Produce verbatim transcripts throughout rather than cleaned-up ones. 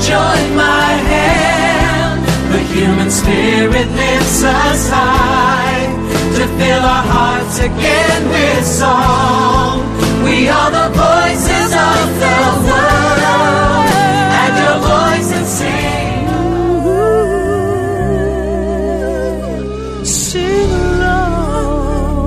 join my hand. The human spirit lifts us high to fill our hearts again with song. We are the voices of the world. Add your voice and sing. Sing along.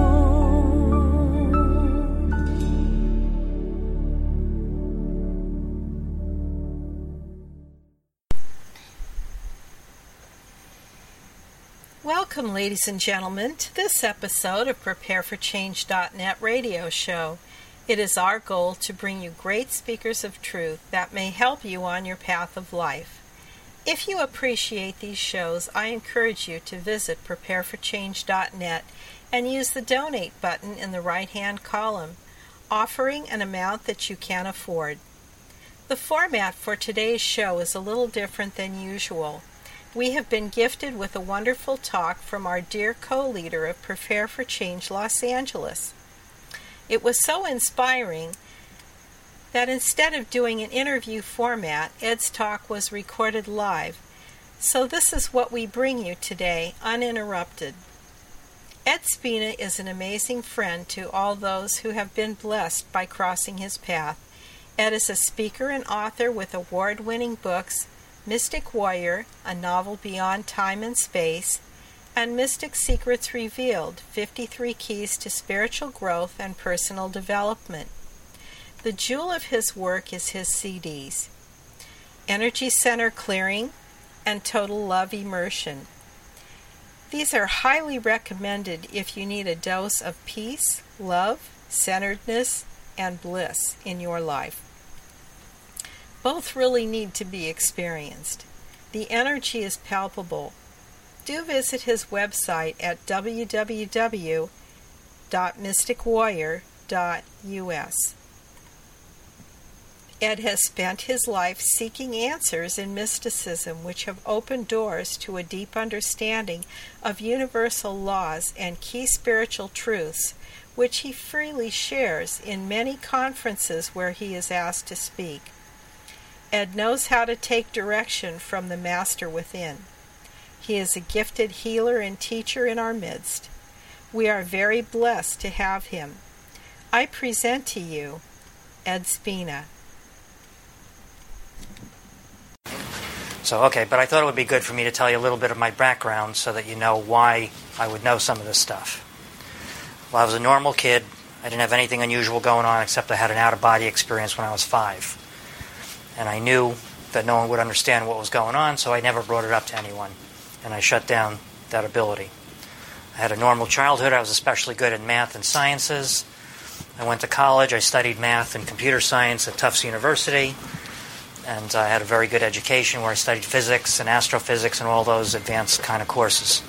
Welcome, ladies and gentlemen, to this episode of Prepare For Change dot net radio show. It is our goal to bring you great speakers of truth that may help you on your path of life. If you appreciate these shows, I encourage you to visit Prepare For Change dot net and use the donate button in the right-hand column, offering an amount that you can afford. The format for today's show is a little different than usual. We have been gifted with a wonderful talk from our dear co-leader of Prepare For Change Los Angeles. It was so inspiring that instead of doing an interview format, Ed's talk was recorded live. So this is what we bring you today, uninterrupted. Ed Spina is an amazing friend to all those who have been blessed by crossing his path. Ed is a speaker and author with award-winning books, Mystic Warrior, a novel beyond time and space, and Mystic Secrets Revealed, fifty-three Keys to Spiritual Growth and Personal Development. The jewel of his work is his C Ds, Energy Center Clearing and Total Love Immersion. These are highly recommended if you need a dose of peace, love, centeredness, and bliss in your life. Both really need to be experienced. The energy is palpable. Do visit his website at w w w dot mystic warrior dot u s. Ed has spent his life seeking answers in mysticism which have opened doors to a deep understanding of universal laws and key spiritual truths, which he freely shares in many conferences where he is asked to speak. Ed knows how to take direction from the Master within. He is a gifted healer and teacher in our midst. We are very blessed to have him. I present to you Ed Spina. So, okay, but I thought it would be good for me to tell you a little bit of my background so that you know why I would know some of this stuff. Well, I was a normal kid. I didn't have anything unusual going on except I had an out-of-body experience when I was five. And I knew that no one would understand what was going on, so I never brought it up to anyone. And I shut down that ability. I had a normal childhood. I was especially good at math and sciences. I went to college. I studied math and computer science at Tufts University. And I had a very good education where I studied physics and astrophysics and all those advanced kind of courses.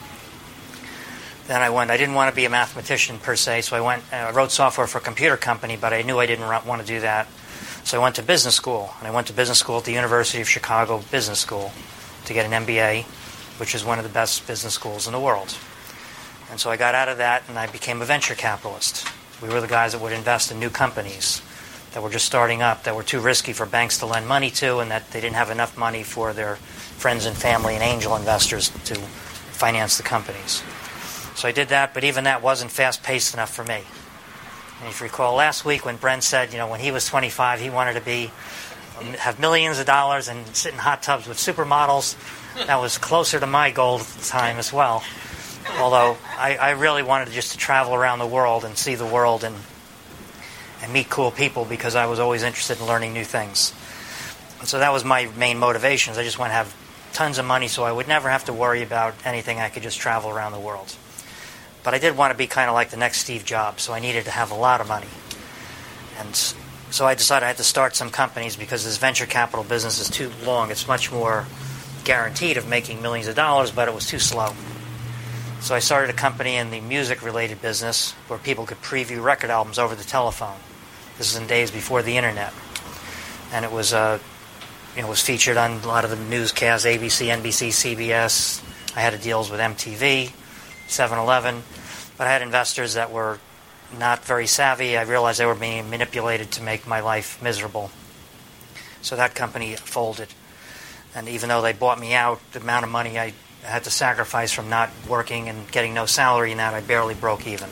Then I went, I didn't want to be a mathematician per se, so I went, I wrote software for a computer company, but I knew I didn't want to do that. So I went to business school, and I went to business school at the University of Chicago Business School to get an M B A, which is one of the best business schools in the world. And so I got out of that, and I became a venture capitalist. We were the guys that would invest in new companies that were just starting up, that were too risky for banks to lend money to, and that they didn't have enough money for their friends and family and angel investors to finance the companies. So I did that, but even that wasn't fast-paced enough for me. And if you recall last week when Brent said, you know, when he was twenty-five, he wanted to be have millions of dollars and sit in hot tubs with supermodels, that was closer to my goal at the time as well. Although I, I really wanted just to travel around the world and see the world and and meet cool people because I was always interested in learning new things. And so that was my main motivations. I just want to have tons of money so I would never have to worry about anything. I could just travel around the world. But I did want to be kind of like the next Steve Jobs, so I needed to have a lot of money. And so I decided I had to start some companies because this venture capital business is too long. It's much more guaranteed of making millions of dollars, but it was too slow. So I started a company in the music-related business where people could preview record albums over the telephone. This is in days before the internet. And it was, uh, you know, was featured on a lot of the newscasts, A B C, N B C, C B S. I had deals with M T V, seven eleven. But I had investors that were not very savvy. I realized they were being manipulated to make my life miserable. So that company folded. And even though they bought me out, the amount of money I had to sacrifice from not working and getting no salary in that, I barely broke even.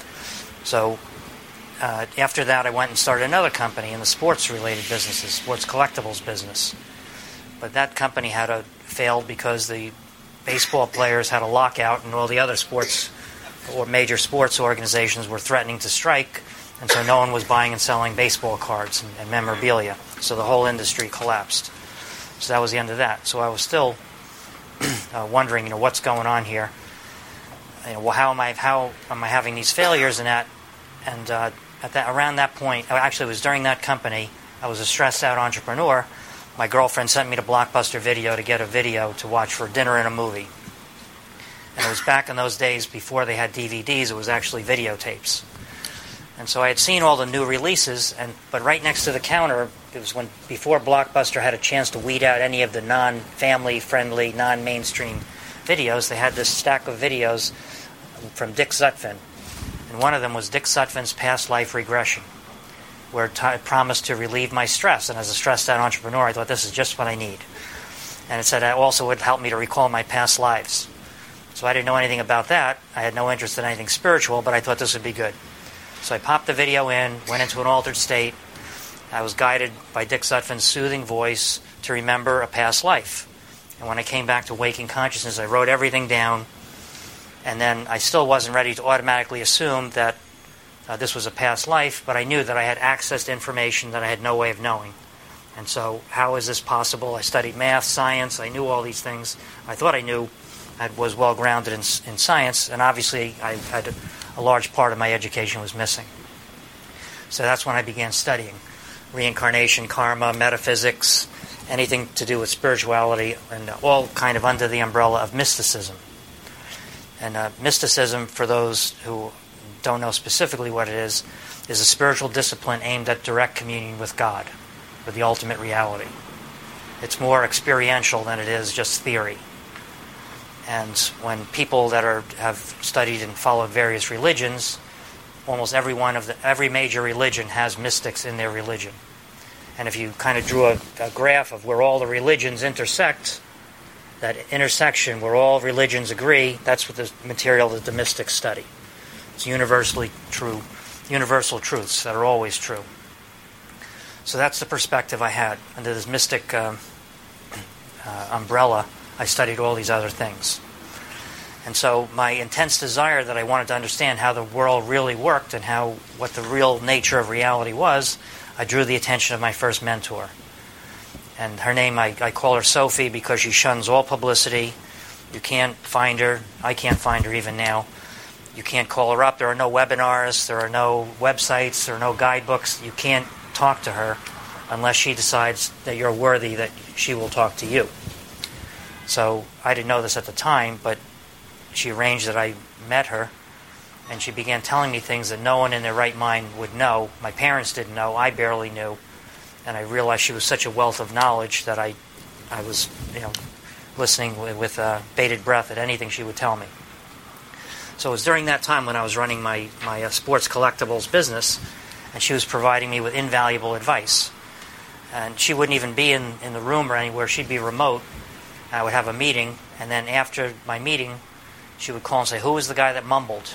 So uh, after that, I went and started another company in the sports-related businesses, sports collectibles business. But that company had a, failed because the baseball players had a lockout and all the other sports or major sports organizations were threatening to strike, and so no one was buying and selling baseball cards and, and memorabilia. So the whole industry collapsed. So that was the end of that. So I was still uh, wondering, you know, what's going on here? You know, well, how am I? How am I having these failures and that? And uh, at that, around that point, actually, it was during that company. I was a stressed-out entrepreneur. My girlfriend sent me to Blockbuster Video to get a video to watch for dinner and a movie. And it was back in those days before they had D V Ds. It was actually videotapes. And so I had seen all the new releases, and but right next to the counter, it was when before Blockbuster had a chance to weed out any of the non-family friendly, non-mainstream videos. They had this stack of videos from Dick Zutphen, and one of them was Dick Zutphen's Past Life Regression, where it promised to relieve my stress. And as a stressed-out entrepreneur, I thought this is just what I need. And it said it also would help me to recall my past lives. So I didn't know anything about that. I had no interest in anything spiritual, but I thought this would be good. So I popped the video in, went into an altered state. I was guided by Dick Zutphen's soothing voice to remember a past life. And when I came back to waking consciousness, I wrote everything down. And then I still wasn't ready to automatically assume that uh, this was a past life, but I knew that I had access to information that I had no way of knowing. And so how is this possible? I studied math, science. I knew all these things. I thought I knew. I was well grounded in, in science, and obviously I had a, a large part of my education was missing. So that's when I began studying reincarnation, karma, metaphysics, anything to do with spirituality, and all kind of under the umbrella of mysticism. And uh, mysticism, for those who don't know specifically what it is, is a spiritual discipline aimed at direct communion with God, with the ultimate reality. It's more experiential than it is just theory. And when people that are have studied and followed various religions, almost every one of the every major religion has mystics in their religion. And if you kind of drew a, a graph of where all the religions intersect, that intersection where all religions agree, that's what the material that the mystics study. It's universally true, universal truths that are always true. So that's the perspective I had under this mystic um, uh, umbrella. I studied all these other things. And so my intense desire that I wanted to understand how the world really worked and how what the real nature of reality was, I drew the attention of my first mentor. And her name, I, I call her Sophie because she shuns all publicity. You can't find her. I can't find her even now. You can't call her up. There are no webinars. There are no websites. There are no guidebooks. You can't talk to her unless she decides that you're worthy, that she will talk to you. So I didn't know this at the time, but she arranged that I met her, and she began telling me things that no one in their right mind would know. My parents didn't know. I barely knew. And I realized she was such a wealth of knowledge that I I was, you know, listening with, with uh, bated breath at anything she would tell me. So it was during that time when I was running my, my uh, sports collectibles business, and she was providing me with invaluable advice. And she wouldn't even be in, in the room or anywhere. She'd be remote. I would have a meeting, and then after my meeting, she would call and say, "Who was the guy that mumbled?"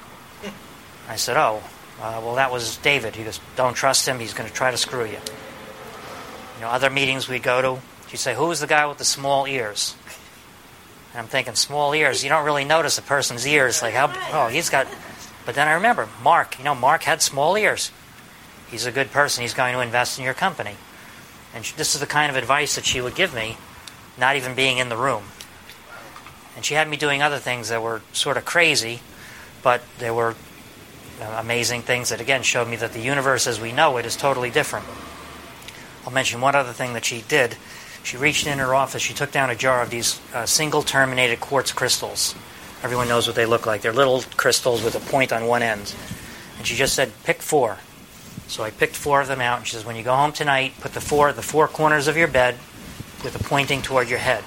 I said, "Oh, uh, well, that was David." He goes, "Don't trust him. He's going to try to screw you." You know, other meetings we'd go to, she'd say, "Who was the guy with the small ears?" And I'm thinking, small ears? You don't really notice a person's ears. Like, how? Oh, he's got... But then I remember, Mark. You know, Mark had small ears. He's a good person. He's going to invest in your company. And she, this is the kind of advice that she would give me, not even being in the room. And she had me doing other things that were sort of crazy, but they were uh, amazing things that, again, showed me that the universe as we know it is totally different. I'll mention one other thing that she did. She reached in her office, she took down a jar of these uh, single-terminated quartz crystals. Everyone knows what they look like. They're little crystals with a point on one end. And she just said, "Pick four." So I picked four of them out, and she says, "When you go home tonight, put the four at the four corners of your bed with a pointing toward your head."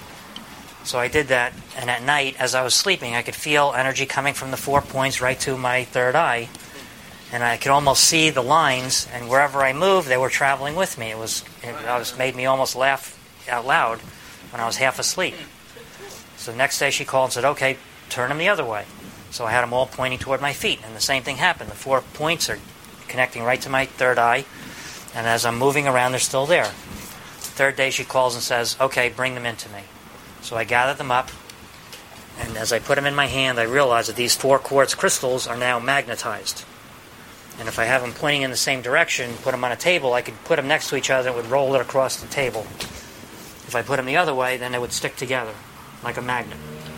So I did that, and at night, as I was sleeping, I could feel energy coming from the four points right to my third eye, and I could almost see the lines, and wherever I moved, they were traveling with me. It was, it was made me almost laugh out loud when I was half asleep. So the next day she called and said, okay, turn them the other way. So I had them all pointing toward my feet, and the same thing happened. The four points are connecting right to my third eye, and as I'm moving around, they're still there. The third day she calls and says, okay, bring them into me. So I gather them up, and as I put them in my hand, I realize that these four quartz crystals are now magnetized. And if I have them pointing in the same direction, put them on a table, I could put them next to each other and it would roll it across the table. If I put them the other way, then they would stick together like a magnet.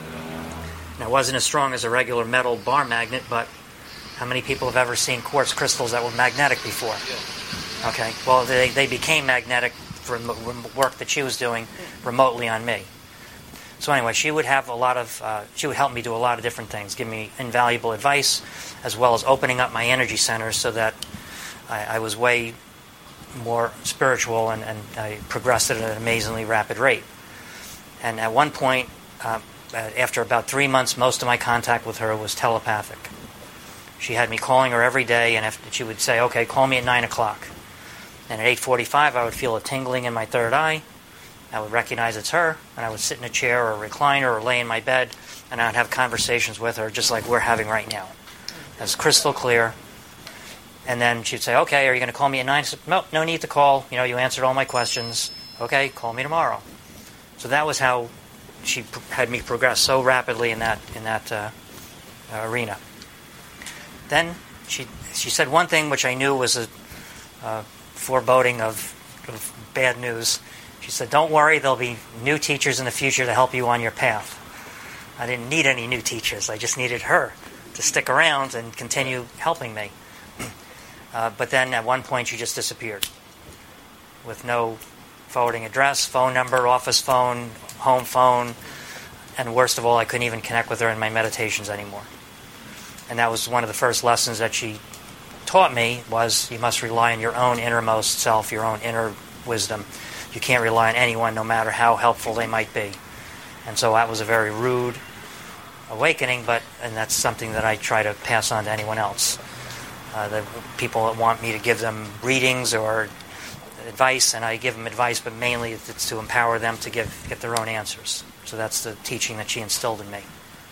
Now, it wasn't as strong as a regular metal bar magnet, but how many people have ever seen quartz crystals that were magnetic before? Okay, well, they, they became magnetic for work that she was doing remotely on me. So anyway, she would have a lot of, uh, she would help me do a lot of different things, give me invaluable advice, as well as opening up my energy centers so that I, I was way more spiritual and, and I progressed at an amazingly rapid rate. And at one point, uh, after about three months, most of my contact with her was telepathic. She had me calling her every day, and if she would say, okay, call me at nine o'clock. And at eight forty-five, I would feel a tingling in my third eye. I would recognize it's her, and I would sit in a chair or a recliner or lay in my bed, and I would have conversations with her just like we're having right now. It's crystal clear. And then she'd say, okay, are you going to call me at nine? I said, no, no need to call. You know, you answered all my questions. Okay, call me tomorrow. So that was how she pr- had me progress so rapidly in that in that uh, uh, arena. Then she she said one thing which I knew was a uh, foreboding of, of bad news. She said, don't worry, there'll be new teachers in the future to help you on your path. I didn't need any new teachers. I just needed her to stick around and continue helping me. Uh, but then at one point she just disappeared with no forwarding address, phone number, office phone, home phone, and worst of all, I couldn't even connect with her in my meditations anymore. And that was one of the first lessons that she taught me, was you must rely on your own innermost self, your own inner wisdom. You can't rely on anyone, no matter how helpful they might be. And so that was a very rude awakening, but and that's something that I try to pass on to anyone else. Uh, the people that want me to give them readings or advice, and I give them advice, but mainly it's to empower them to give get their own answers. So that's the teaching that she instilled in me.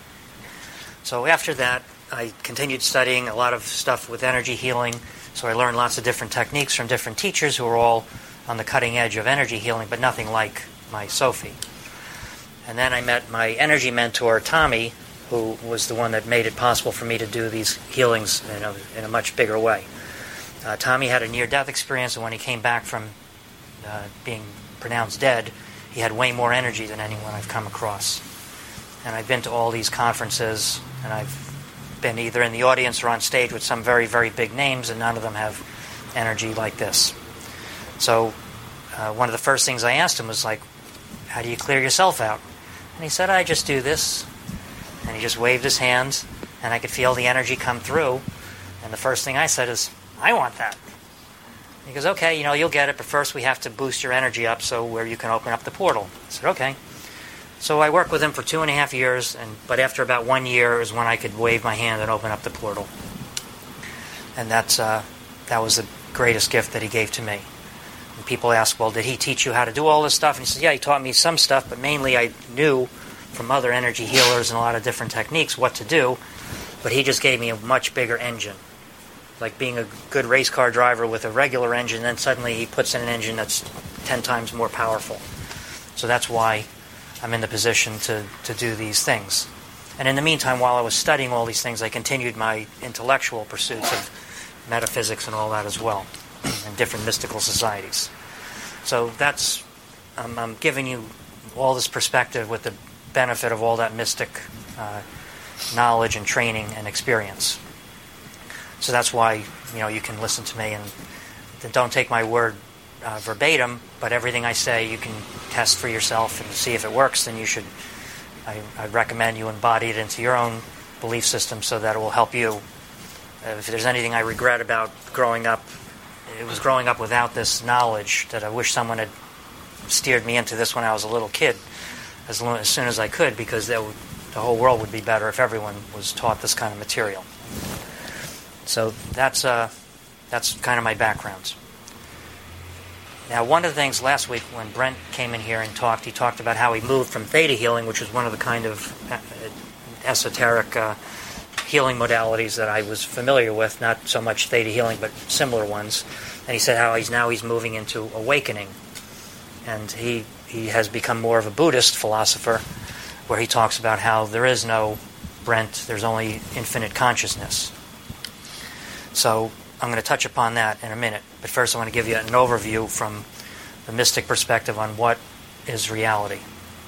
So after that, I continued studying a lot of stuff with energy healing. So I learned lots of different techniques from different teachers who were all on the cutting edge of energy healing, but nothing like my Sophie. And then I met my energy mentor, Tommy, who was the one that made it possible for me to do these healings in a, in a much bigger way. Uh, Tommy had a near-death experience, and when he came back from uh, being pronounced dead, he had way more energy than anyone I've come across. And I've been to all these conferences, and I've been either in the audience or on stage with some very, very big names, and none of them have energy like this. So uh, one of the first things I asked him was like, how do you clear yourself out? And he said, I just do this. And he just waved his hand, and I could feel the energy come through. And the first thing I said is, I want that. He goes, okay, you know, you'll get it, but first we have to boost your energy up so where you can open up the portal. I said, okay. So I worked with him for two and a half years, and but after about one year is when I could wave my hand and open up the portal. And that's uh, that was the greatest gift that he gave to me. And people ask, well, did he teach you how to do all this stuff? And he said, yeah, he taught me some stuff, but mainly I knew from other energy healers and a lot of different techniques what to do, but he just gave me a much bigger engine. Like being a good race car driver with a regular engine, then suddenly he puts in an engine that's ten times more powerful. So that's why I'm in the position to, to do these things. And in the meantime, while I was studying all these things, I continued my intellectual pursuits of metaphysics and all that as well, and different mystical societies. So that's, um, I'm giving you all this perspective with the benefit of all that mystic uh, knowledge and training and experience. So that's why, you know, you can listen to me and don't take my word uh, verbatim, but everything I say you can test for yourself and see if it works. Then you should, I, I recommend you embody it into your own belief system so that it will help you. Uh, if there's anything I regret about growing up, it was growing up without this knowledge, that I wish someone had steered me into this when I was a little kid as, long, as soon as I could, because that would, the whole world would be better if everyone was taught this kind of material. So that's uh, that's kind of my background. Now, one of the things last week when Brent came in here and talked, he talked about how he moved from theta healing, which is one of the kind of esoteric uh, healing modalities that I was familiar with, not so much theta healing, but similar ones. And he said how he's now he's moving into awakening. And he, he has become more of a Buddhist philosopher, where he talks about how there is no Brent, there's only infinite consciousness. So I'm going to touch upon that in a minute. But first I want to give you an overview from the mystic perspective on what is reality.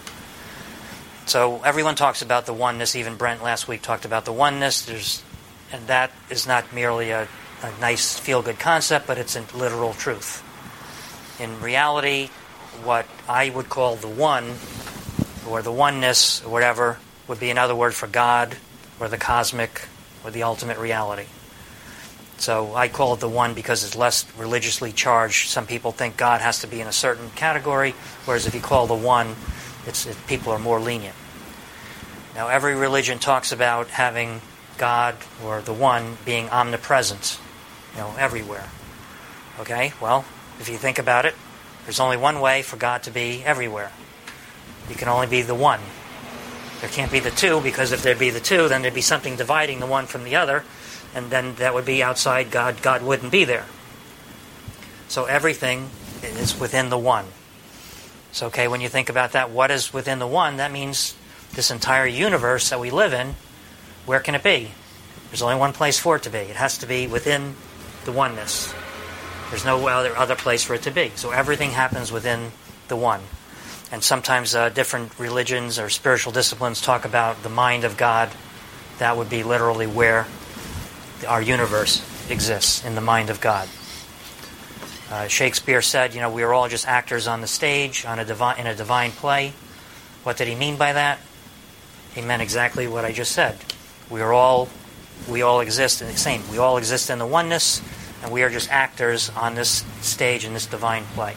So everyone talks about the oneness. Even Brent last week talked about the oneness. There's, and that is not merely a, a nice feel-good concept, but it's a literal truth. In reality, what I would call the one, or the oneness, or whatever, would be another word for God, or the cosmic, or the ultimate reality. So I call it the one because it's less religiously charged. Some people think God has to be in a certain category, whereas if you call the one, it's, it, people are more lenient. Now, every religion talks about having God, or the one, being omnipresent, you know, everywhere. Okay, well, if you think about it, there's only one way for God to be everywhere. You can only be the one. There can't be the two, because if there'd be the two, then there'd be something dividing the one from the other, and then that would be outside God. God wouldn't be there. So everything is within the one. So, okay, when you think about that, what is within the one? That means this entire universe that we live in, where can it be? There's only one place for it to be. It has to be within the oneness. There's no other, other place for it to be. So everything happens within the one. And sometimes uh, different religions or spiritual disciplines talk about the mind of God. That would be literally where our universe exists, in the mind of God. Uh, Shakespeare said, you know, we are all just actors on the stage on a divi- in a divine play. What did he mean by that? He meant exactly what I just said. We are all, we all exist in the same. We all exist in the oneness, and we are just actors on this stage in this divine play.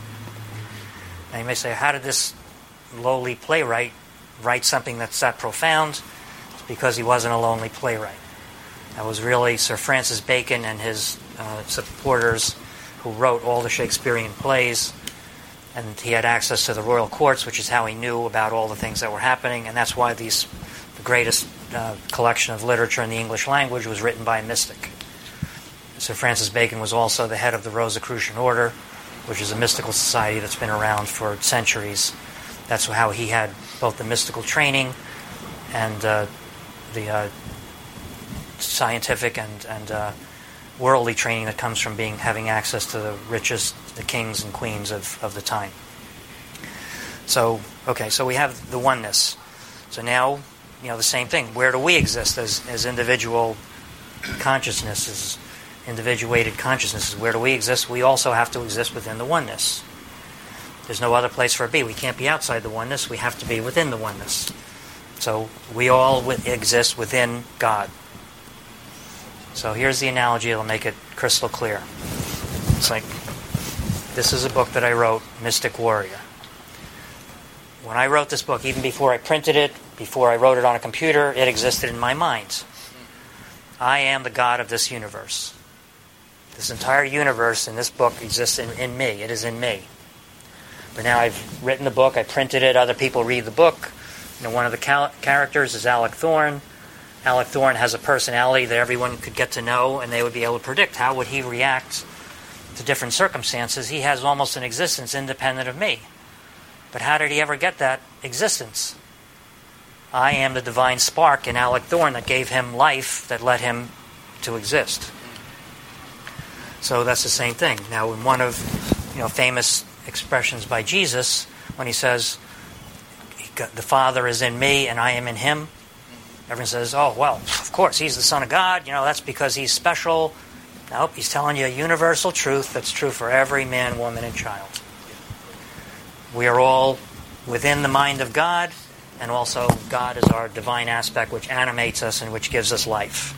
Now you may say, how did this lowly playwright write something that's that profound? It's because he wasn't a lonely playwright. That was really Sir Francis Bacon and his uh, supporters who wrote all the Shakespearean plays, and he had access to the royal courts, which is how he knew about all the things that were happening, and that's why these the greatest uh, collection of literature in the English language was written by a mystic. Sir Francis Bacon was also the head of the Rosicrucian Order, which is a mystical society that's been around for centuries. That's how he had both the mystical training and uh, the uh, scientific and, and uh, worldly training that comes from being having access to the richest, the kings and queens of, of the time. So, okay, so we have the oneness. So now, you know, the same thing. Where do we exist as, as individual consciousnesses, individuated consciousnesses? Where do we exist? We also have to exist within the oneness. There's no other place for it to be. We can't be outside the oneness. We have to be within the oneness. So we all w- exist within God. So here's the analogy that'll make it crystal clear. It's like, this is a book that I wrote, Mystic Warrior. When I wrote this book, even before I printed it, before I wrote it on a computer, it existed in my mind. I am the God of this universe. This entire universe in this book exists in, in me. It is in me. But now I've written the book, I printed it, other people read the book. You know, one of the cal- characters is Alec Thorne. Alec Thorne has a personality that everyone could get to know, and they would be able to predict how would he react to different circumstances. He has almost an existence independent of me. But how did he ever get that existence? I am the divine spark in Alec Thorne that gave him life, that led him to exist. So that's the same thing. Now, in one of you know famous expressions by Jesus, when he says, the Father is in me and I am in him, everyone says, oh, well, of course, he's the Son of God. You know, that's because he's special. Nope, he's telling you a universal truth that's true for every man, woman, and child. We are all within the mind of God, and also God is our divine aspect which animates us and which gives us life.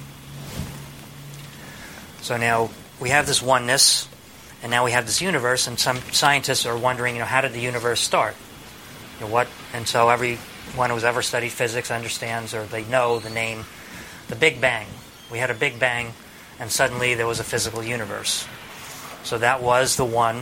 So now we have this oneness, and now we have this universe, and some scientists are wondering, you know, how did the universe start? You know, what? And so everyone who's ever studied physics understands, or they know the name, the Big Bang. We had a Big Bang, and suddenly there was a physical universe. So that was the one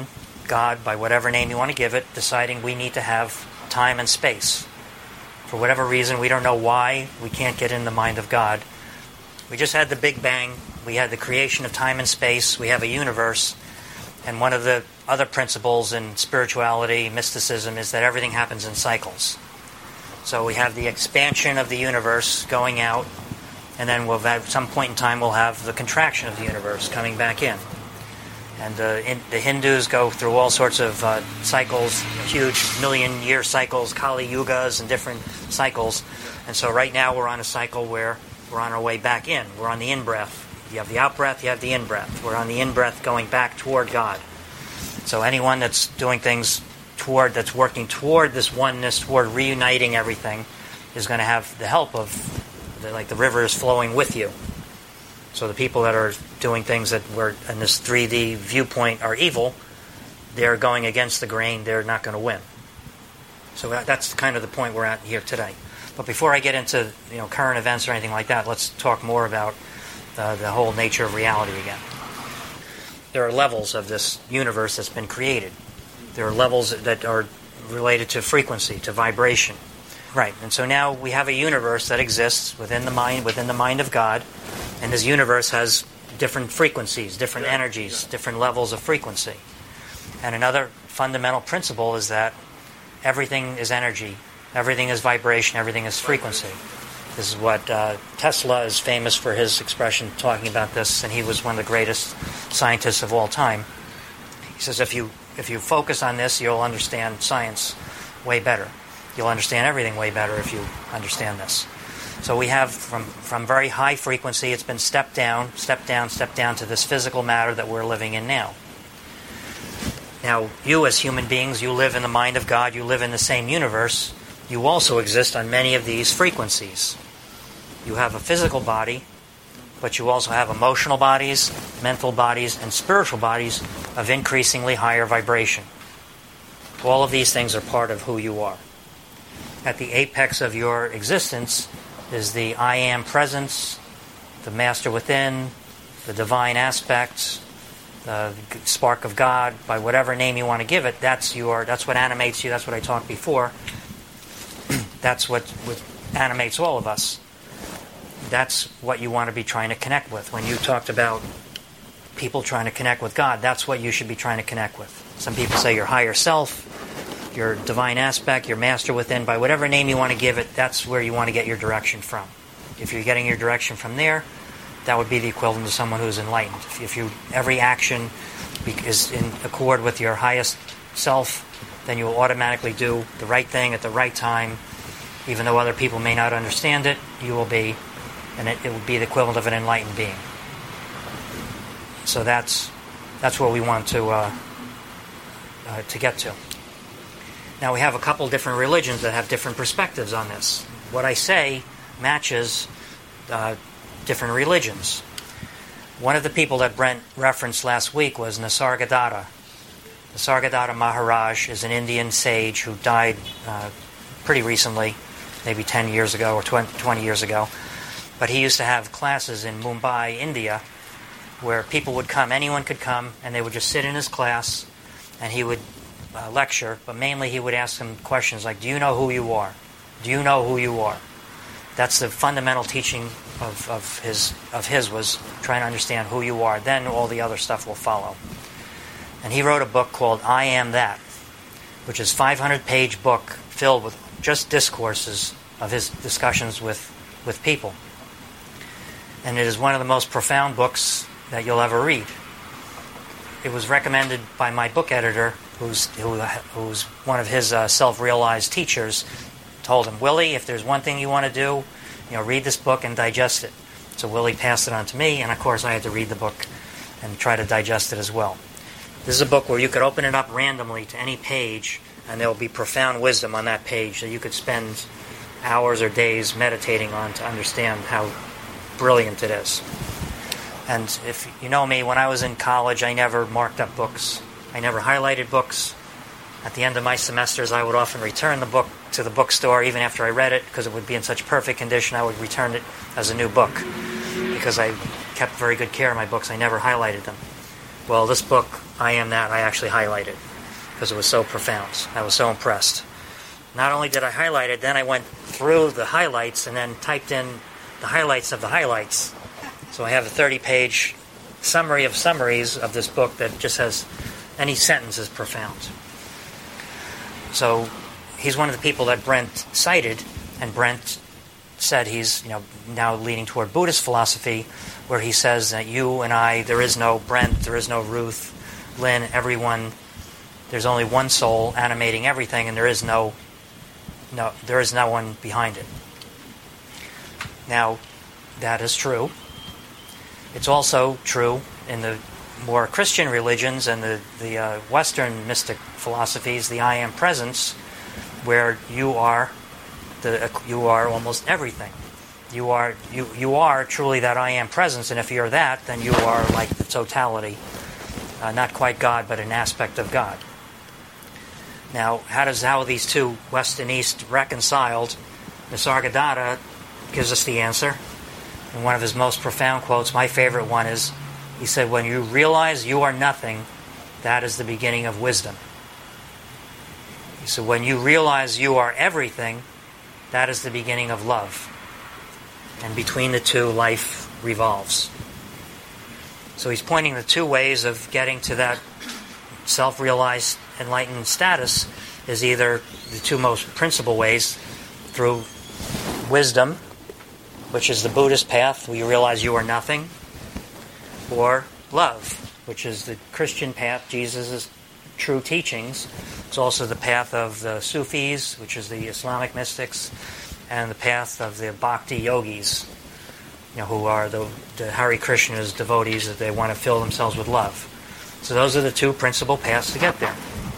God, by whatever name you want to give it, deciding we need to have time and space. For whatever reason, we don't know why, we can't get in the mind of God. We just had the Big Bang, we had the creation of time and space, we have a universe, and one of the other principles in spirituality, mysticism, is that everything happens in cycles. So we have the expansion of the universe going out, and then we'll at some point in time we'll have the contraction of the universe coming back in. And uh, in, the Hindus go through all sorts of uh, cycles, huge million-year cycles, Kali Yugas, and different cycles. And so right now we're on a cycle where we're on our way back in. We're on the in-breath. You have the out-breath, you have the in-breath. We're on the in-breath going back toward God. So anyone that's doing things toward, that's working toward this oneness, toward reuniting everything, is going to have the help of, the, like the river is flowing with you. So the people that are doing things that were in this three D viewpoint are evil, they're going against the grain, they're not going to win. So that's kind of the point we're at here today. But before I get into you know current events or anything like that, let's talk more about the, the whole nature of reality again. There are levels of this universe that's been created. There are levels that are related to frequency, to vibration. Right, and so now we have a universe that exists within the mind, within the mind of God, and this universe has different frequencies, different yeah. energies, yeah. different levels of frequency. And another fundamental principle is that everything is energy, everything is vibration, everything is frequency. This is what uh, Tesla is famous for his expression talking about this, and he was one of the greatest scientists of all time. He says if you if you focus on this, you'll understand science way better. You'll understand everything way better if you understand this. So we have from, from very high frequency, it's been stepped down, stepped down, stepped down to this physical matter that we're living in now. Now, you as human beings, you live in the mind of God, you live in the same universe. You also exist on many of these frequencies. You have a physical body, but you also have emotional bodies, mental bodies, and spiritual bodies of increasingly higher vibration. All of these things are part of who you are. At the apex of your existence is the I Am presence, the Master within, the divine aspects, the spark of God, by whatever name you want to give it. That's your. That's what animates you. That's what I talked before. That's what, what animates all of us. That's what you want to be trying to connect with. When you talked about people trying to connect with God, that's what you should be trying to connect with. Some people say your higher self, your divine aspect, your master within, by whatever name you want to give it, that's where you want to get your direction from. If you're getting your direction from there, that would be the equivalent of someone who's enlightened. If, if you every action is in accord with your highest self, then you will automatically do the right thing at the right time. Even though other people may not understand it, you will be, and it, it will be the equivalent of an enlightened being. So that's that's where we want to uh, uh, to get to. Now we have a couple different religions that have different perspectives on this. What I say matches uh, different religions. One of the people that Brent referenced last week was Nisargadatta. Nisargadatta Maharaj is an Indian sage who died uh, pretty recently, maybe ten years ago or twenty years ago. But he used to have classes in Mumbai, India, where people would come, anyone could come, and they would just sit in his class, and he would uh, lecture, but mainly he would ask them questions like, do you know who you are? Do you know who you are? That's the fundamental teaching of, of his of his was trying to understand who you are. Then all the other stuff will follow. And he wrote a book called I Am That, which is a five hundred page book filled with just discourses of his discussions with, with people. And it is one of the most profound books that you'll ever read. It was recommended by my book editor, who's who, who's one of his uh, self-realized teachers. Told him, Willie, if there's one thing you want to do, you know, read this book and digest it. So Willie passed it on to me, and of course I had to read the book and try to digest it as well. This is a book where you could open it up randomly to any page, and there will be profound wisdom on that page that you could spend hours or days meditating on to understand how brilliant it is. And if you know me, when I was in college, I never marked up books. I never highlighted books. At the end of my semesters, I would often return the book to the bookstore, even after I read it, because it would be in such perfect condition, I would return it as a new book. Because I kept very good care of my books, I never highlighted them. Well, this book, I Am That, I actually highlighted. because it was so profound. I was so impressed. Not only did I highlight it, then I went through the highlights and then typed in the highlights of the highlights. So I have a thirty-page summary of summaries of this book that just has any sentence is profound. So he's one of the people that Brent cited, and Brent said he's, you know, now leaning toward Buddhist philosophy, where he says that you and I, there is no Brent, there is no Ruth, Lynn, everyone, there's only one soul animating everything, and there is no, no, there is no one behind it. Now, that is true. It's also true in the more Christian religions and the, the uh, Western mystic philosophies, the I am presence, where you are the you are almost everything. You are you you are truly that I am presence, and if you're that, then you are like the totality, uh, not quite God, but an aspect of God. Now, how does how are these two, West and East, reconciled? Nisargadatta gives us the answer. In one of his most profound quotes, my favorite one is, he said, when you realize you are nothing, that is the beginning of wisdom. He said, when you realize you are everything, that is the beginning of love. And between the two, life revolves. So he's pointing to two ways of getting to that self-realized, enlightened status is either the two most principal ways through wisdom, which is the Buddhist path, where you realize you are nothing, or love, which is the Christian path, Jesus' true teachings. It's also the path of the Sufis, which is the Islamic mystics, and the path of the Bhakti yogis, you know, who are the, the Hare Krishna's devotees that they want to fill themselves with love. So those are the two principal paths to get there.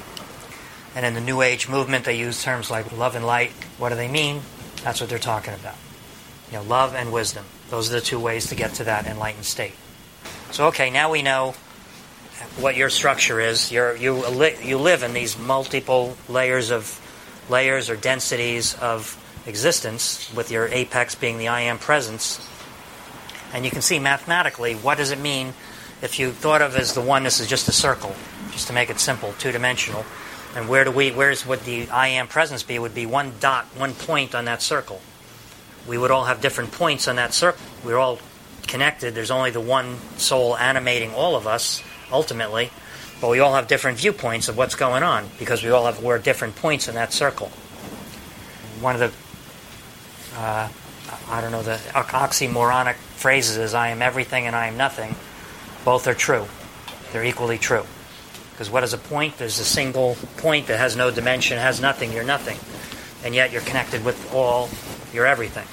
And in the New Age movement, they use terms like love and light. What do they mean? That's what they're talking about. You know, love and wisdom. Those are the two ways to get to that enlightened state. So, okay, now we know what your structure is. You're, you you live in these multiple layers of layers or densities of existence, with your apex being the I am presence. And you can see mathematically what does it mean if you thought of as the oneness as just a circle, just to make it simple, two-dimensional. And where do we? Where's would the I am presence be? It would be one dot, one point on that circle. We would all have different points on that circle. We're all connected. There's only the one soul animating all of us, ultimately. But we all have different viewpoints of what's going on, because we all have we're different points in that circle. One of the, uh, I don't know, the oxymoronic phrases is, I am everything and I am nothing. Both are true. They're equally true. Because what is a point? There's a single point that has no dimension, has nothing, you're nothing. And yet you're connected with all, you're everything.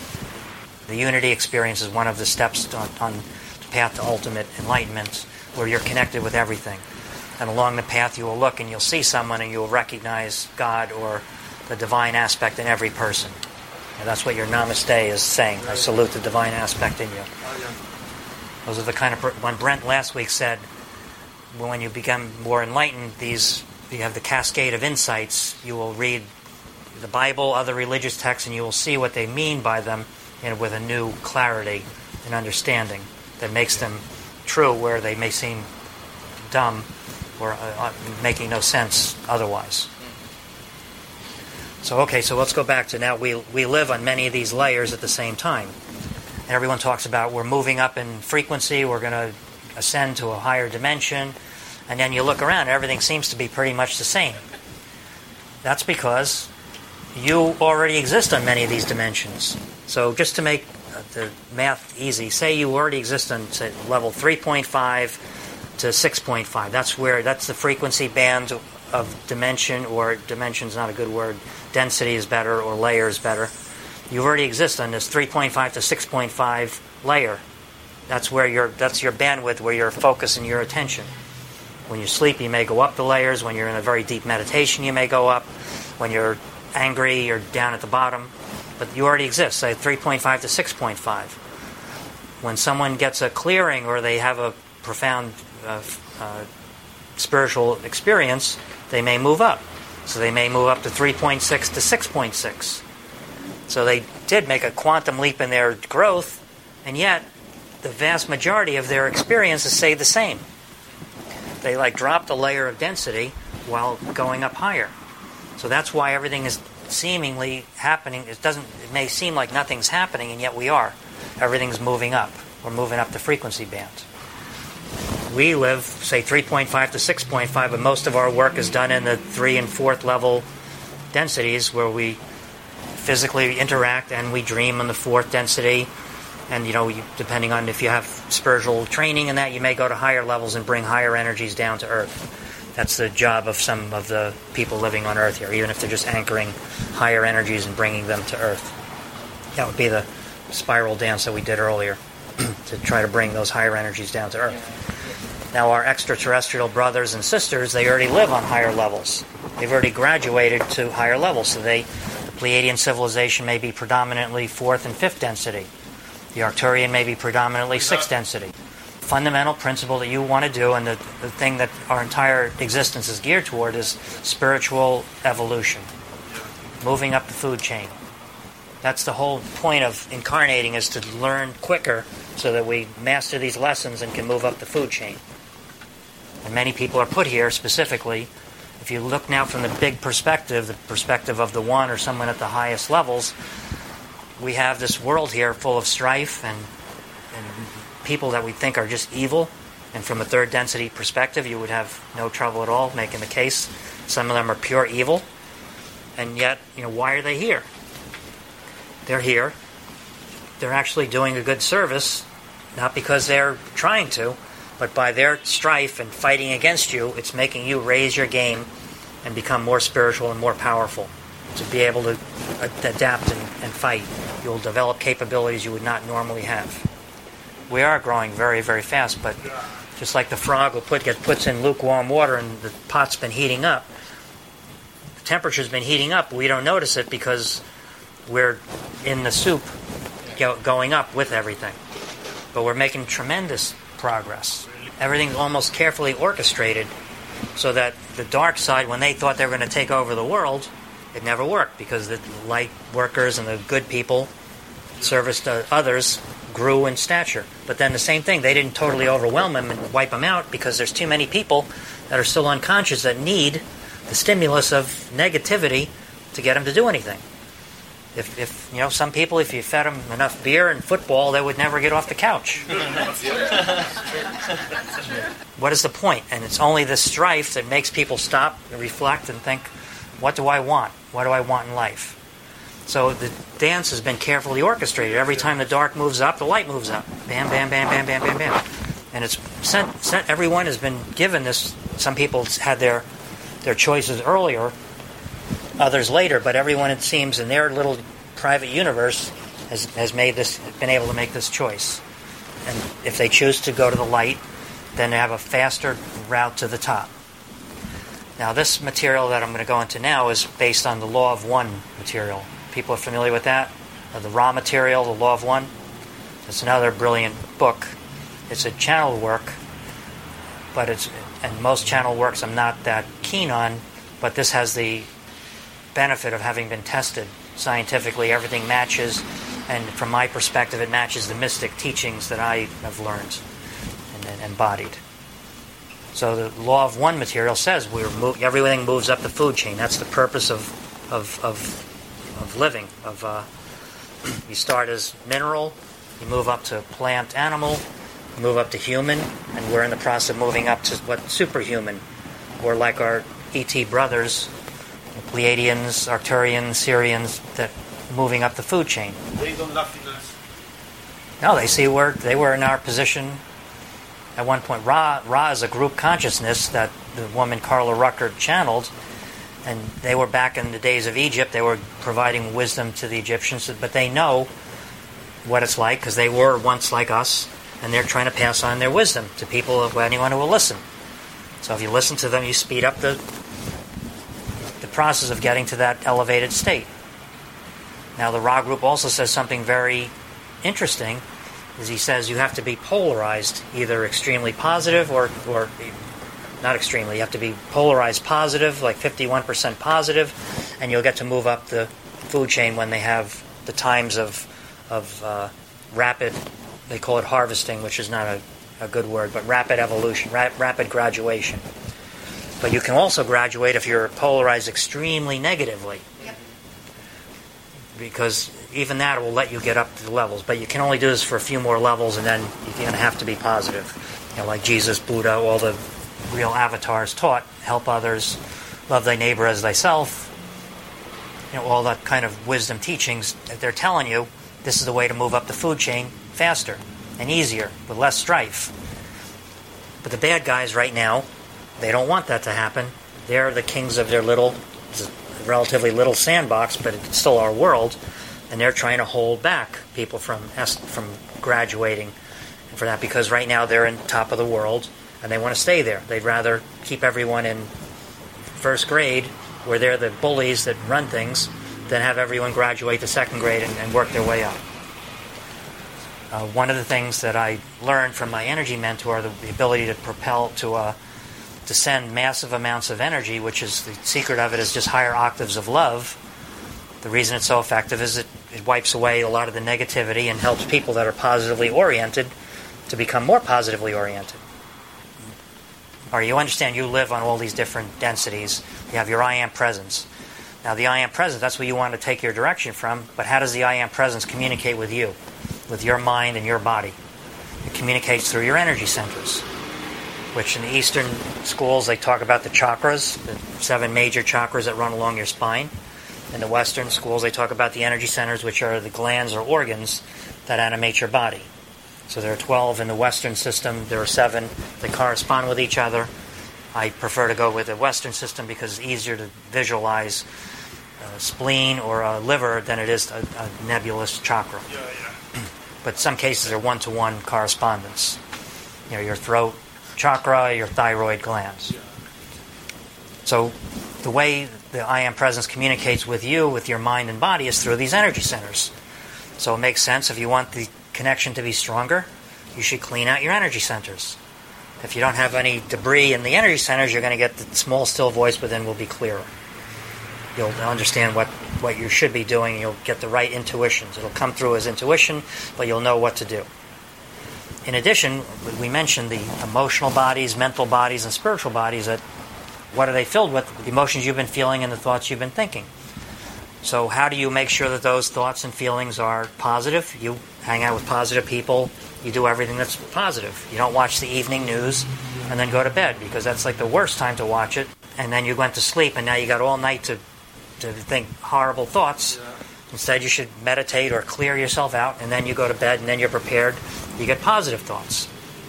The unity experience is one of the steps on, on the path to ultimate enlightenment, where you're connected with everything. And along the path you will look and you'll see someone and you will recognize God or the divine aspect in every person. And that's what your namaste is saying. I salute the divine aspect in you. Those are the kind of... When Brent last week said, when you become more enlightened, these you have the cascade of insights. You will read the Bible, other religious texts, and you will see what they mean by them, and with a new clarity and understanding that makes them true where they may seem dumb or uh, making no sense otherwise. So, okay, so let's go back to now we we live on many of these layers at the same time. And everyone talks about we're moving up in frequency, we're going to ascend to a higher dimension, and then you look around and everything seems to be pretty much the same. That's because you already exist on many of these dimensions. So just to make the math easy, say you already exist on, say, level three point five to six point five. That's where that's the frequency band of dimension, or dimension's not a good word, density is better, or layer is better. You already exist on this three point five to six point five layer. That's where your that's your bandwidth, where you're focusing your attention. When you sleep, you may go up the layers. When you're in a very deep meditation, you may go up. When you're angry, you're down at the bottom. But you already exist, say three point five to six point five. When someone gets a clearing or they have a profound uh, uh, spiritual experience, they may move up. So they may move up to three point six to six point six. So they did make a quantum leap in their growth, and yet the vast majority of their experiences stay the same. They like dropped a layer of density, while going up higher. So that's why everything is seemingly happening. It doesn't. It may seem like nothing's happening, and yet we are. Everything's moving up. We're moving up the frequency band. We live, say, three point five to six point five, but most of our work is done in the three and fourth level densities, where we physically interact and we dream on the fourth density. And, you know, you, depending on if you have spiritual training and that, you may go to higher levels and bring higher energies down to Earth. That's the job of some of the people living on Earth here, even if they're just anchoring higher energies and bringing them to Earth. That would be the spiral dance that we did earlier, to try to bring those higher energies down to Earth. Now, our extraterrestrial brothers and sisters, they already live on higher levels. They've already graduated to higher levels, so they, the Pleiadian civilization may be predominantly fourth and fifth density. The Arcturian may be predominantly sixth density. Fundamental principle that you want to do, and the, the thing that our entire existence is geared toward, is spiritual evolution. Moving up the food chain. That's the whole point of incarnating, is to learn quicker so that we master these lessons and can move up the food chain. And many people are put here specifically. If you look now from the big perspective, the perspective of the one or someone at the highest levels, we have this world here full of strife and, and people that we think are just evil. And from a third density perspective, you would have no trouble at all making the case. Some of them are pure evil. And yet, you know, why are they here? They're here. They're actually doing a good service, not because they're trying to, but by their strife and fighting against you, it's making you raise your game and become more spiritual and more powerful. To be able to adapt and, and fight, you'll develop capabilities you would not normally have. We are growing very, very fast, but just like the frog will put get puts in lukewarm water and the pot's been heating up, the temperature's been heating up. We don't notice it because we're in the soup go, going up with everything. But we're making tremendous progress. Everything's almost carefully orchestrated so that the dark side, when they thought they were going to take over the world, it never worked, because the light workers and the good people, service to others, grew in stature. But then the same thing, they didn't totally overwhelm them and wipe them out, because there's too many people that are still unconscious that need the stimulus of negativity to get them to do anything. If, if you know, some people, if you fed them enough beer and football, they would never get off the couch. What is the point? And it's only the strife that makes people stop and reflect and think, what do I want? What do I want in life? So the dance has been carefully orchestrated. Every time the dark moves up, the light moves up. Bam, bam, bam, bam, bam, bam, bam. And it's sent, sent, everyone has been given this. Some people had their their choices earlier, others later, but everyone, it seems, in their little private universe has, has made this, been able to make this choice. And if they choose to go to the light, then they have a faster route to the top. Now, this material that I'm going to go into now is based on the Law of One material. People are familiar with that? Or the raw material, the Law of One? It's another brilliant book. It's a channel work, but it's, and most channel works I'm not that keen on, but this has the benefit of having been tested scientifically. Everything matches, and from my perspective, it matches the mystic teachings that I have learned and, and embodied. So the Law of One material says we're move, everything moves up the food chain. That's the purpose of of of, of living. Of uh, you start as mineral, you move up to plant, animal, you move up to human, and we're in the process of moving up to what superhuman. We're like our E T brothers, the Pleiadians, Arcturians, Syrians, that moving up the food chain. They don't laugh at us. No, they see where they were in our position. At one point, Ra, Ra is a group consciousness that the woman Carla Rucker channeled, and they were back in the days of Egypt. They were providing wisdom to the Egyptians, but they know what it's like because they were once like us, and they're trying to pass on their wisdom to people, of anyone who will listen. So if you listen to them, you speed up the the process of getting to that elevated state. Now, the Ra group also says something very interesting. Is he says you have to be polarized, either extremely positive or, or not extremely. You have to be polarized positive, like fifty-one percent positive, and you'll get to move up the food chain when they have the times of of uh, rapid, they call it harvesting, which is not a, a good word, but rapid evolution, ra- rapid graduation. But you can also graduate if you're polarized extremely negatively. Yep. Because even that will let you get up to the levels. But you can only do this for a few more levels, and then you're going to have to be positive. You know, like Jesus, Buddha, all the real avatars taught, help others, love thy neighbor as thyself. You know, all that kind of wisdom teachings that they're telling you, this is the way to move up the food chain faster and easier, with less strife. But the bad guys right now, they don't want that to happen. They're the kings of their little, relatively little sandbox, but it's still our world, and they're trying to hold back people from from graduating for that, because right now they're in top of the world, and they want to stay there. They'd rather keep everyone in first grade, where they're the bullies that run things, than have everyone graduate to second grade and, and work their way up. Uh, one of the things that I learned from my energy mentor, the, the ability to propel to a to send massive amounts of energy, which is the secret of it is just higher octaves of love. The reason it's so effective is it, it wipes away a lot of the negativity and helps people that are positively oriented to become more positively oriented. Or you understand you live on all these different densities. You have your I am presence. Now the I am presence, that's where you want to take your direction from, but how does the I am presence communicate with you, with your mind and your body? It communicates through your energy centers, which in the Eastern schools they talk about the chakras, the seven major chakras that run along your spine. In the Western schools they talk about the energy centers, which are the glands or organs that animate your body. So there are twelve in the Western system, there are seven that correspond with each other. I prefer to go with the Western system because it's easier to visualize a spleen or a liver than it is a, a nebulous chakra. Yeah, yeah. But some cases are one-to-one correspondence. You know, your throat chakra, your thyroid glands. So the way the I am presence communicates with you, with your mind and body, is through these energy centers. So it makes sense, if you want the connection to be stronger, you should clean out your energy centers. If you don't have any debris in the energy centers, you're going to get the small, still voice within will be clearer. You'll understand what, what you should be doing, and you'll get the right intuitions. It'll come through as intuition, but you'll know what to do. In addition, we mentioned the emotional bodies, mental bodies, and spiritual bodies. That what are they filled with? The emotions you've been feeling and the thoughts you've been thinking. So how do you make sure that those thoughts and feelings are positive? You hang out with positive people. You do everything that's positive. You don't watch the evening news and then go to bed, because that's like the worst time to watch it. And then you went to sleep, and now you got all night to, to think horrible thoughts. Yeah. Instead, you should meditate or clear yourself out, and then you go to bed, and then you're prepared. You get positive thoughts.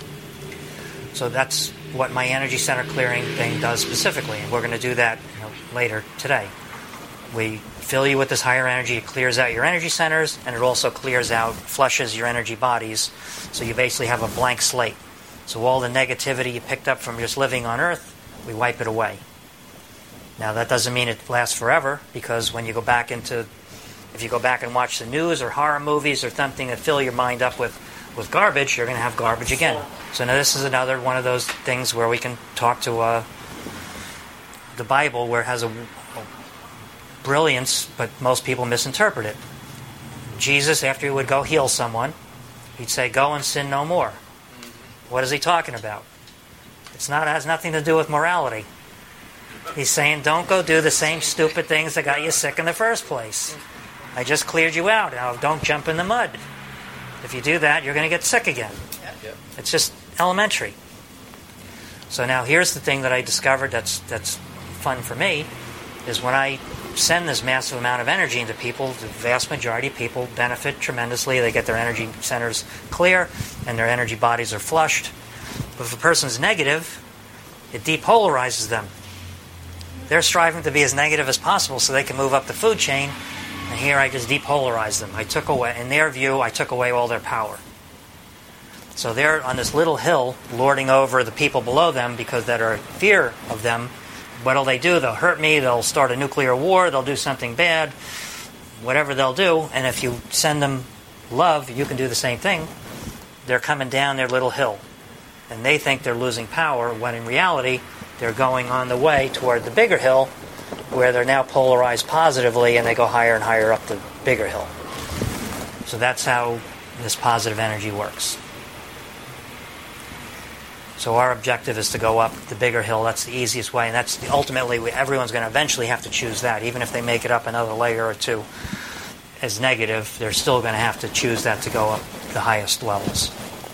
So that's what my energy center clearing thing does specifically, and we're going to do that, you know, later today. We fill you with this higher energy. It clears out your energy centers, and it also clears out, flushes your energy bodies. So you basically have a blank slate. So all the negativity you picked up from just living on Earth, we wipe it away. Now that doesn't mean it lasts forever, because when you go back into, if you go back and watch the news or horror movies or something that fill your mind up with, with garbage, you're going to have garbage again. So now this is another one of those things where we can talk to uh, the Bible, where it has a, a brilliance, but most people misinterpret it. Jesus, after he would go heal someone, he'd say, "Go and sin no more." What is he talking about? It's not, it has nothing to do with morality. He's saying, don't go do the same stupid things that got you sick in the first place. I just cleared you out. Now don't jump in the mud. If you do that, you're going to get sick again. Yep. It's just elementary. So now here's the thing that I discovered that's that's fun for me, is when I send this massive amount of energy into people, the vast majority of people benefit tremendously. They get their energy centers clear, and their energy bodies are flushed. But if a person's negative, it depolarizes them. They're striving to be as negative as possible so they can move up the food chain, and here I just depolarized them. I took away, in their view, I took away all their power. So they're on this little hill lording over the people below them because that are in fear of them. What'll they do? They'll hurt me, they'll start a nuclear war, they'll do something bad, whatever they'll do. And if you send them love, you can do the same thing. They're coming down their little hill. And they think they're losing power, when in reality, they're going on the way toward the bigger hill, where they're now polarized positively, and they go higher and higher up the bigger hill. So that's how this positive energy works. So our objective is to go up the bigger hill. That's the easiest way, and that's the, ultimately we, everyone's going to eventually have to choose that. Even if they make it up another layer or two as negative, they're still going to have to choose that to go up the highest levels.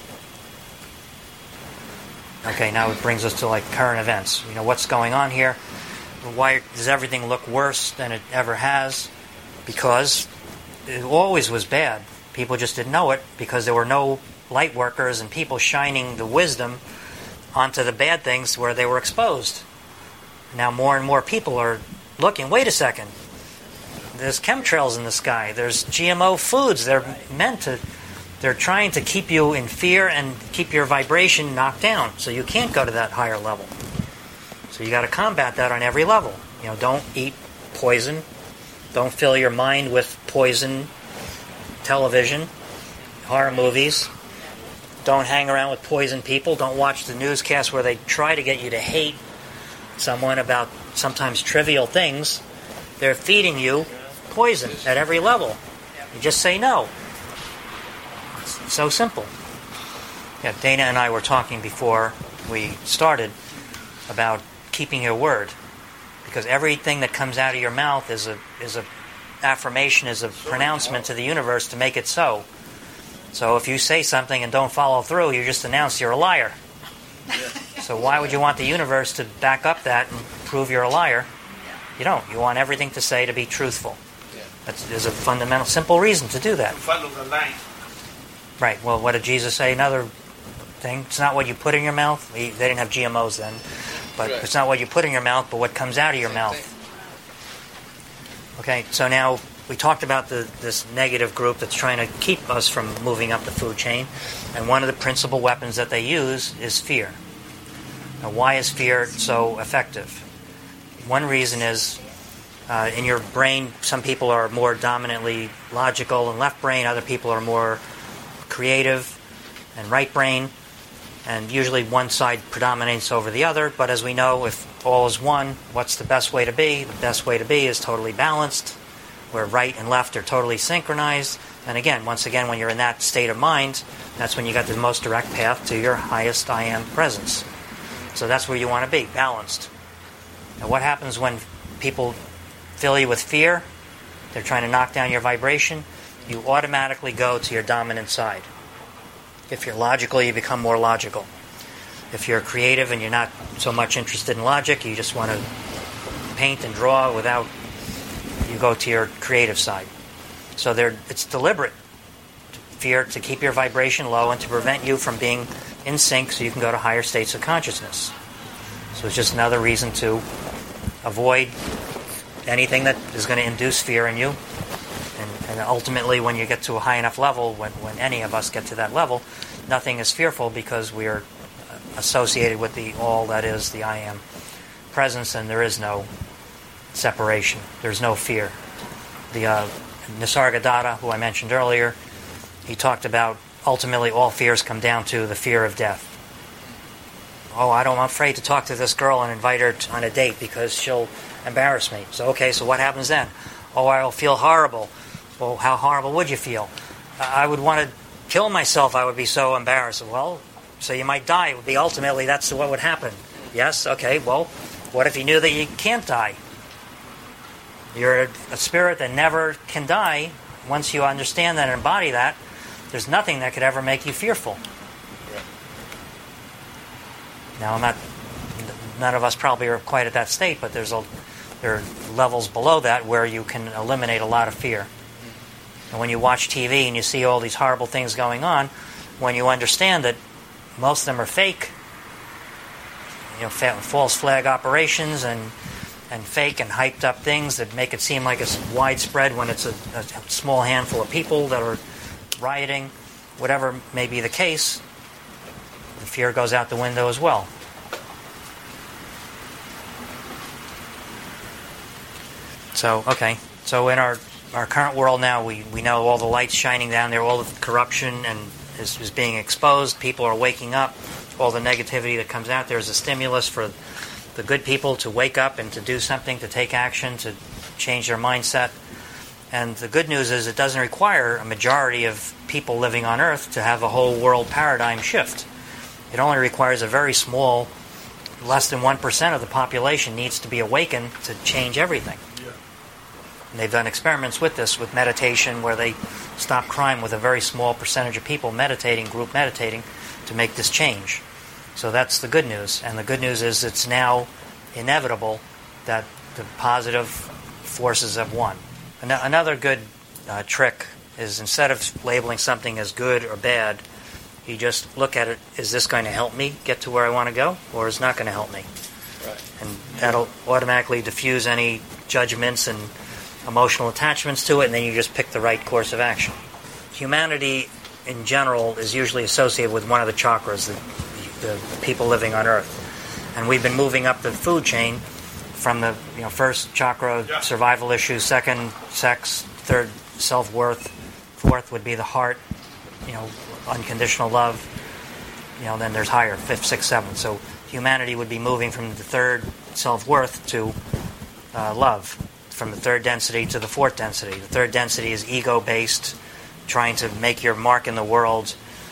Okay, now it brings us to like current events. You know, what's going on here? Why does everything look worse than it ever has? Because it always was bad. People just didn't know it because there were no light workers and people shining the wisdom onto the bad things where they were exposed. Now more and more people are looking, wait a second, there's chemtrails in the sky, there's G M O foods, they're meant to, they're trying to keep you in fear and keep your vibration knocked down, so you can't go to that higher level. So you got to combat that on every level. You know, don't eat poison, don't fill your mind with poison television, horror movies. Don't hang around with poison people. Don't watch the newscasts where they try to get you to hate someone about sometimes trivial things. They're feeding you poison at every level. You just say no. It's so simple. Yeah, Dana and I were talking before we started about keeping your word, because everything that comes out of your mouth is a is a affirmation, is a pronouncement to the universe to make it so. So if you say something and don't follow through, you just announce you're a liar. So why would you want the universe to back up that and prove you're a liar? You don't. You want everything to say to be truthful. That's, there's a fundamental, simple reason to do that. Follow the line. Right. Well, what did Jesus say? Another thing. It's not what you put in your mouth. They didn't have G M Os then. But it's not what you put in your mouth, but what comes out of your mouth. Okay, so now we talked about the, this negative group that's trying to keep us from moving up the food chain. And one of the principal weapons that they use is fear. Now, why is fear so effective? One reason is uh, in your brain, some people are more dominantly logical and left brain. Other people are more creative and right brain. And usually one side predominates over the other. But as we know, if all is one, what's the best way to be? The best way to be is totally balanced, where right and left are totally synchronized. And again, once again, when you're in that state of mind, that's when you got the most direct path to your highest I am presence. So that's where you want to be, balanced. Now what happens when people fill you with fear? They're trying to knock down your vibration. You automatically go to your dominant side. If you're logical, you become more logical. If you're creative and you're not so much interested in logic, you just want to paint and draw without, you go to your creative side. So there, it's deliberate. Fear to keep your vibration low and to prevent you from being in sync so you can go to higher states of consciousness. So it's just another reason to avoid anything that is going to induce fear in you. And, and ultimately, when you get to a high enough level, when, when any of us get to that level, nothing is fearful because we are associated with the all that is the I am presence, and there is no separation. There's no fear. The uh, Nisargadatta, who I mentioned earlier, he talked about ultimately all fears come down to the fear of death. Oh, I don't, I'm afraid to talk to this girl and invite her on a date because she'll embarrass me. So, okay, so what happens then? Oh, I'll feel horrible. Well, how horrible would you feel? I would want to kill myself. I would be so embarrassed. Well, so you might die. It would be ultimately that's what would happen. Yes? Okay, well, what if you knew that you can't die? You're a spirit that never can die. Once you understand that and embody that, there's nothing that could ever make you fearful. Now, I'm not, none of us probably are quite at that state, but there's a, there are levels below that where you can eliminate a lot of fear. And when you watch T V and you see all these horrible things going on, when you understand that most of them are fake, you know, fa- false flag operations and and fake and hyped up things that make it seem like it's widespread when it's a, a small handful of people that are rioting, whatever may be the case, the fear goes out the window as well. So, okay, so in our, our current world now, we, we know all the lights shining down there, all the corruption and is, is being exposed, people are waking up, all the negativity that comes out there is a stimulus for the good people to wake up and to do something, to take action, to change their mindset. And the good news is it doesn't require a majority of people living on Earth to have a whole world paradigm shift. It only requires a very small, less than one percent of the population needs to be awakened to change everything. Yeah. And they've done experiments with this, with meditation, where they stop crime with a very small percentage of people meditating, group meditating, to make this change. So that's the good news. And the good news is it's now inevitable that the positive forces have won. An- another good uh, trick is, instead of labeling something as good or bad, you just look at it, is this going to help me get to where I want to go, or is it not going to help me? Right. And that'll automatically diffuse any judgments and emotional attachments to it, and then you just pick the right course of action. Humanity, in general, is usually associated with one of the chakras, the, the people living on Earth. And we've been moving up the food chain from the you know first chakra, Yeah. survival issues, second, sex, third, self-worth, fourth would be the heart, you know, unconditional love, you know, then there's higher, fifth, sixth, seventh. So humanity would be moving from the third, self-worth, to uh, love, from the third density to the fourth density. The third density is ego-based, trying to make your mark in the world,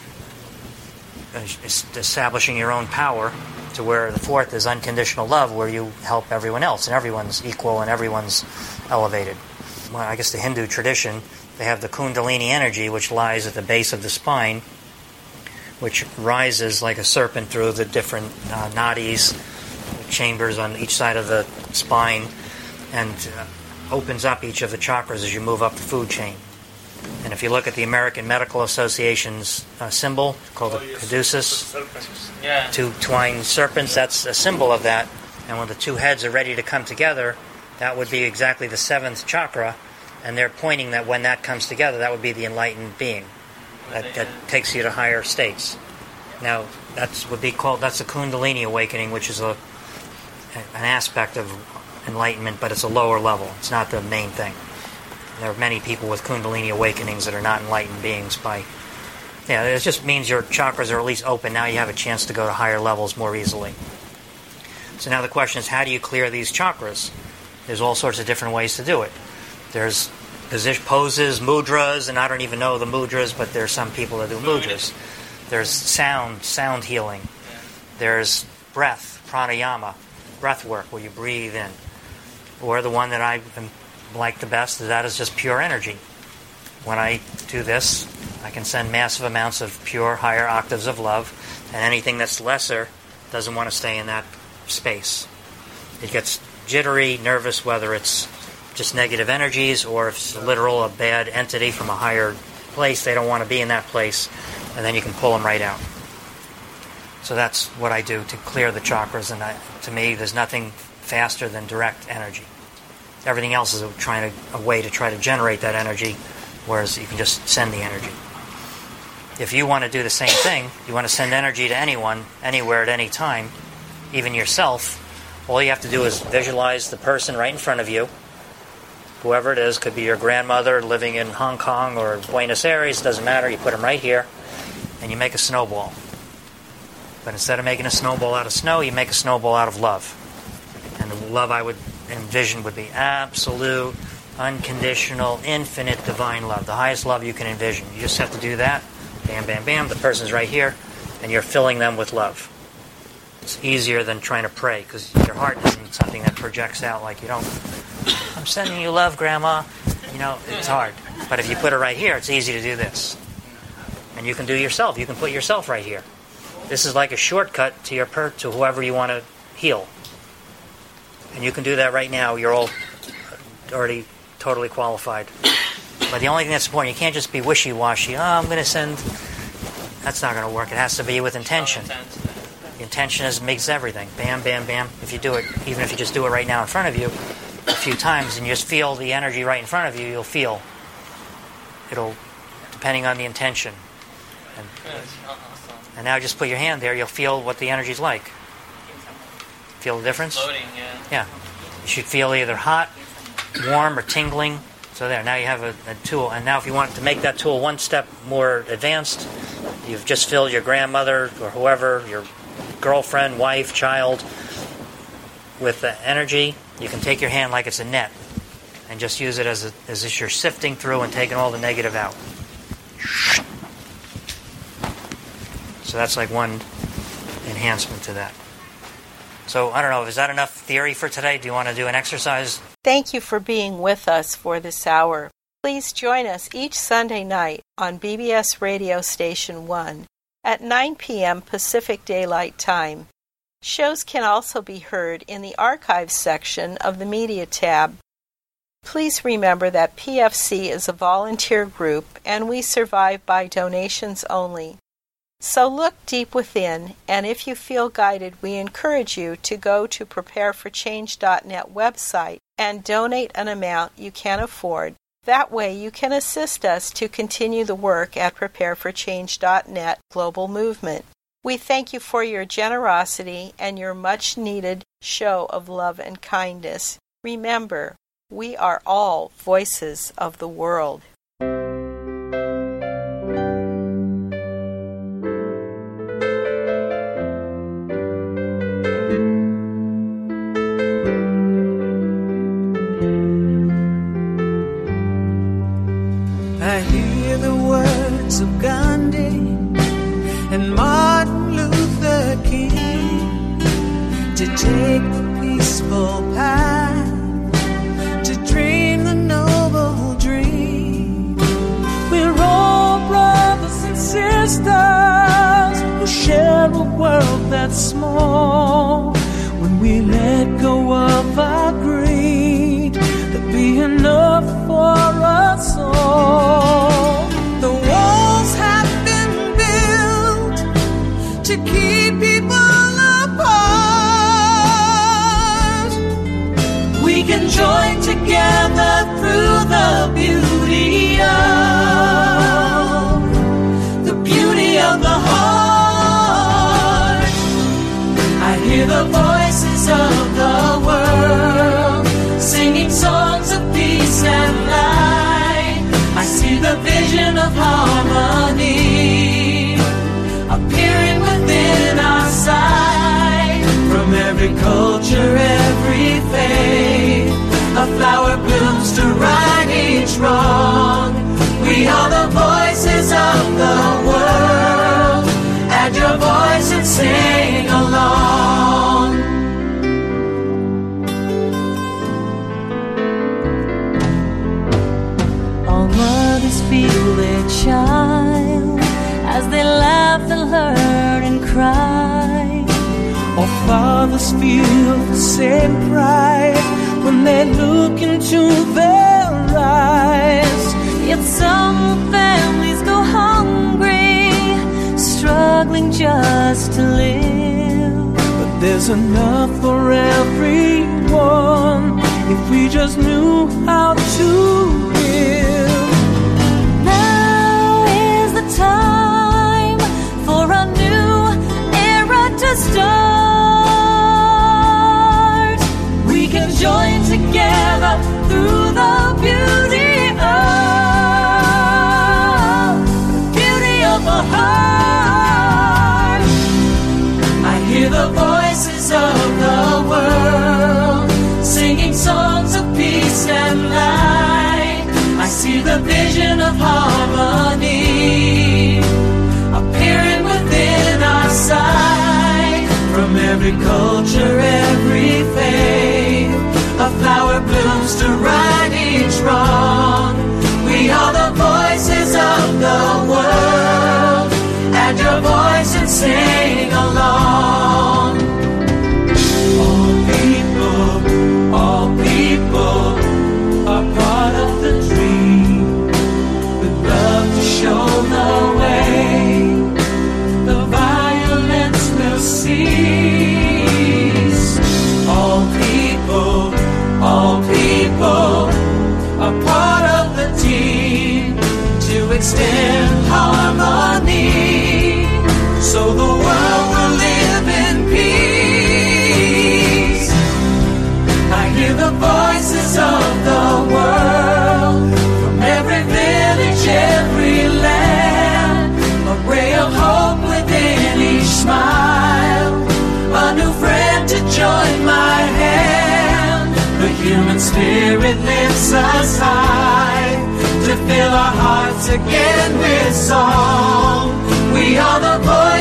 establishing your own power, to where the fourth is unconditional love, where you help everyone else, and everyone's equal and everyone's elevated. Well, I guess the Hindu tradition, they have the Kundalini energy, which lies at the base of the spine, which rises like a serpent through the different uh, nadis, chambers on each side of the spine, and uh, opens up each of the chakras as you move up the food chain. And if you look at the American Medical Association's uh, symbol, called Oh, the yes. caduceus, Yeah. two twined serpents, that's a symbol of that. And when the two heads are ready to come together, that would be exactly the seventh chakra, and they're pointing that when that comes together, that would be the enlightened being that, that takes you to higher states. Now, that's would be called that's the Kundalini awakening, which is a an aspect of enlightenment, but it's a lower level. It's not the main thing. There are many people with Kundalini awakenings that are not enlightened beings. By yeah, it just means your chakras are at least open. Now you have a chance to go to higher levels more easily. So now the question is, how do you clear these chakras? There's all sorts of different ways to do it. There's position, poses, mudras, and I don't even know the mudras, but there's some people that do mudras. There's sound, sound healing. There's breath, pranayama, breath work, where you breathe in. Or the one that I like the best, that is just pure energy. When I do this, I can send massive amounts of pure, higher octaves of love, and anything that's lesser doesn't want to stay in that space. It gets jittery, nervous, whether it's just negative energies or if it's literal, a bad entity from a higher place. They don't want to be in that place, and then you can pull them right out. So that's what I do to clear the chakras, and I, to me, there's nothing faster than direct energy. Everything else is a, trying to, a way to try to generate that energy, whereas you can just send the energy. If you want to do the same thing, you want to send energy to anyone, anywhere, at any time, even yourself, all you have to do is visualize the person right in front of you. Whoever it is, could be your grandmother living in Hong Kong or Buenos Aires, doesn't matter, you put them right here, and you make a snowball. But instead of making a snowball out of snow, you make a snowball out of love. And the love I would envision would be absolute, unconditional, infinite, divine love. The highest love you can envision. You just have to do that. Bam, bam, bam. The person's right here, and you're filling them with love. It's easier than trying to pray, because your heart isn't something that projects out like you don't. I'm sending you love, Grandma. You know, it's hard. But if you put it right here, it's easy to do this. And you can do yourself. You can put yourself right here. This is like a shortcut to your per to whoever you want to heal. And you can do that right now. You're all already totally qualified. But the only thing that's important, you can't just be wishy-washy. Oh, I'm going to send... That's not going to work. It has to be with intention. The intention is makes everything. Bam, bam, bam. If you do it, even if you just do it right now in front of you, a few times, and you just feel the energy right in front of you, you'll feel. It'll, depending on the intention. And, and now just put your hand there, you'll feel what the energy's like. Feel the difference? Floating, yeah. Yeah. You should feel either hot, warm, or tingling. So there, now you have a, a tool. And now if you want to make that tool one step more advanced, you've just filled your grandmother or whoever, your girlfriend, wife, child, with the energy. You can take your hand like it's a net and just use it as, a, as if you're sifting through and taking all the negative out. So that's like one enhancement to that. So, I don't know, is that enough theory for today? Do you want to do an exercise? Thank you for being with us for this hour. Please join us each Sunday night on B B S Radio Station one at nine p.m. Pacific Daylight Time. Shows can also be heard in the Archives section of the Media tab. Please remember that P F C is a volunteer group and we survive by donations only. So look deep within, and if you feel guided, we encourage you to go to prepare for change dot net website and donate an amount you can afford. That way you can assist us to continue the work at prepare for change dot net Global Movement. We thank you for your generosity and your much-needed show of love and kindness. Remember, we are all voices of the world. I hear the words of Gandhi and Martin Luther King to take the peaceful path, to dream the noble dream. We're all brothers and sisters who share a world that's small. When we let go of our greed, there'll be enough for us all. The walls have been built to keep people apart. We can join together through the beauty of the beauty of the heart. I hear the voices of the world singing songs of peace and light. I see the vision of harmony appearing within our sight. From every culture, every faith, a flower blooms to right each wrong. We are the voices of the world. Add your voice and sing along. All mothers feel their child as they laugh and learn and cry. All fathers feel the same pride when they look into their eyes. Yet some families go hungry, struggling just to live. But there's enough for everyone if we just knew how to give. Now is the time for a new era to start. We can join together through the beauty of the beauty of the heart. I hear the voices of the world singing songs of peace and light. I see the vision of harmony appearing within our sight. From every culture, every faith, a flower blooms to right each wrong. We are the voices of the world. Add your voice and sing along. All people, all people are part of the dream. With love to show the way, the violence will cease. All people, all people are part of the team to extend harmony, so the world will live in peace. I hear the voices of the world from every village, every land, a ray of hope within each smile, a new friend to join my hand. The human spirit lifts us high to fill our hearts again with song. We are the voices